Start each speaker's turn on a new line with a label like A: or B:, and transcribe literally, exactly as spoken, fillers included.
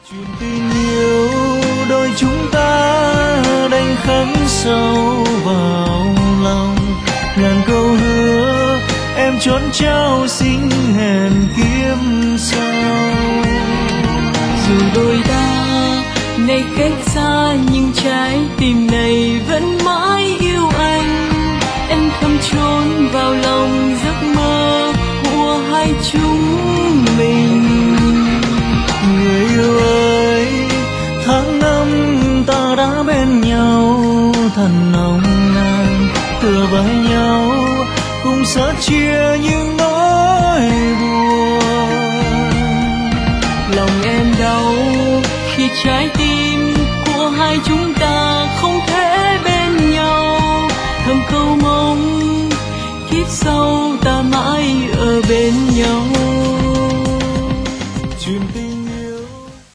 A: chuyện tình yêu đôi chúng ta đành khắc sâu vào lòng, ngàn câu hứa em chốn trao xin hẹn kiếp sau.
B: Dù đôi ta nay cách xa nhưng trái tim này vẫn mãi yêu anh. Em thầm trốn vào lòng giấc mơ của hai chúng mình.
A: Người yêu ơi, tháng năm ta đã bên nhau thật nồng nàn, tựa vai nhau cùng sớt chia những nỗi buồn.
B: Lòng em đau khi trái tim của hai chúng ta không thể bên nhau. Thầm cầu mong kiếp sau ta mãi ở bên nhau.